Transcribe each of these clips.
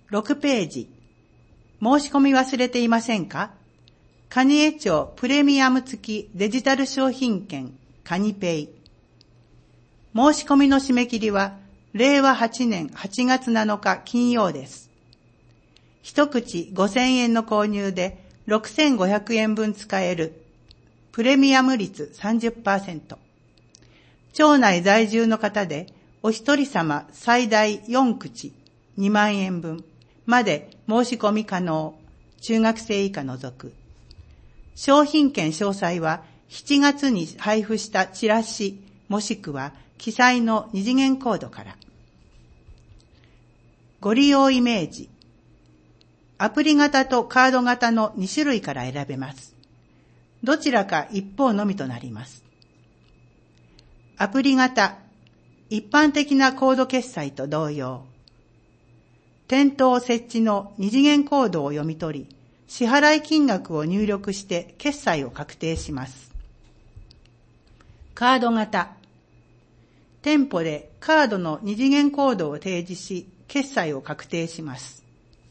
6ページ。申し込み忘れていませんか？蟹江町プレミアム付きデジタル商品券カニペイ。申し込みの締め切りは令和8年8月7日金曜です。一口5000円の購入で6500円分使えるプレミアム率 30%。町内在住の方でお一人様最大4口2万円分まで申し込み可能。中学生以下除く。商品券詳細は7月に配布したチラシもしくは記載の二次元コードから。ご利用イメージ。アプリ型とカード型の2種類から選べます。どちらか一方のみとなります。アプリ型。一般的なコード決済と同様。店頭設置の二次元コードを読み取り、支払い金額を入力して決済を確定します。カード型。店舗でカードの二次元コードを提示し、決済を確定します。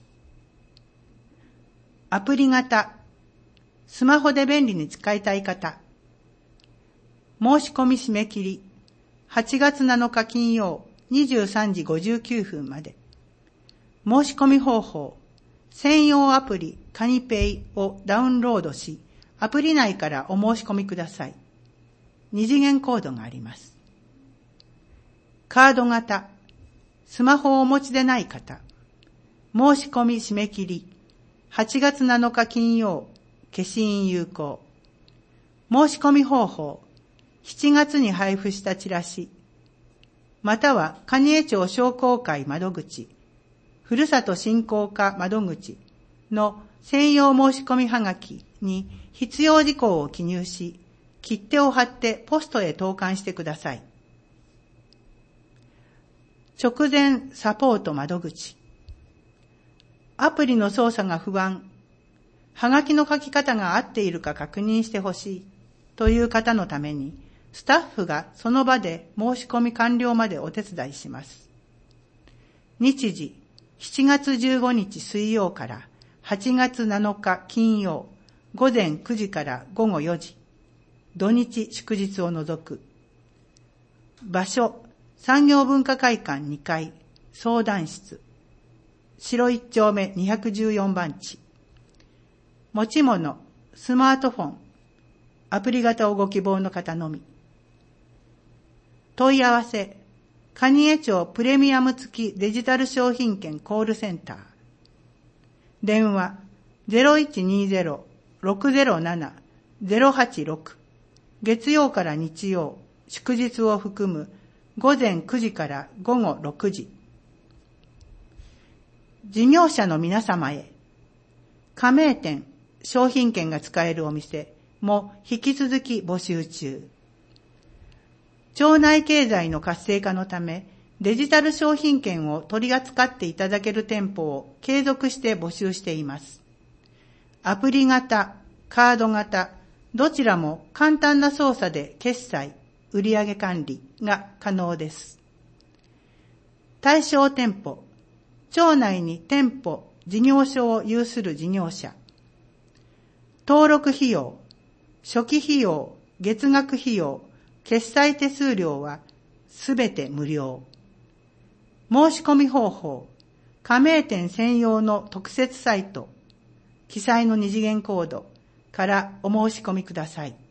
アプリ型。スマホで便利に使いたい方。申し込み締め切り。8月7日金曜23時59分まで。申し込み方法。専用アプリカニペイをダウンロードし、アプリ内からお申し込みください。二次元コードがあります。カード型。スマホをお持ちでない方。申し込み締め切り。8月7日金曜、消印有効。申し込み方法。7月に配布したチラシ。または蟹江町商工会窓口。ふるさと振興課窓口の専用申し込みはがきに必要事項を記入し、切手を貼ってポストへ投函してください。直前サポート窓口。アプリの操作が不安、はがきの書き方が合っているか確認してほしいという方のために、スタッフがその場で申し込み完了までお手伝いします。日時、7月15日水曜から8月7日金曜、午前9時から午後4時、土日祝日を除く。場所、産業文化会館2階、相談室。白一丁目214番地。持ち物、スマートフォン、アプリ型をご希望の方のみ。問い合わせ、蟹江町プレミアム付きデジタル商品券コールセンター。電話 0120-607-086。月曜から日曜、祝日を含む午前9時から午後6時。事業者の皆様へ、加盟店、商品券が使えるお店も引き続き募集中。町内経済の活性化のため、デジタル商品券を取り扱っていただける店舗を継続して募集しています。アプリ型、カード型、どちらも簡単な操作で決済、売上管理が可能です。対象店舗、町内に店舗、事業所を有する事業者。登録費用、初期費用、月額費用、決済手数料はすべて無料。申し込み方法、加盟店専用の特設サイト、記載の二次元コードからお申し込みください。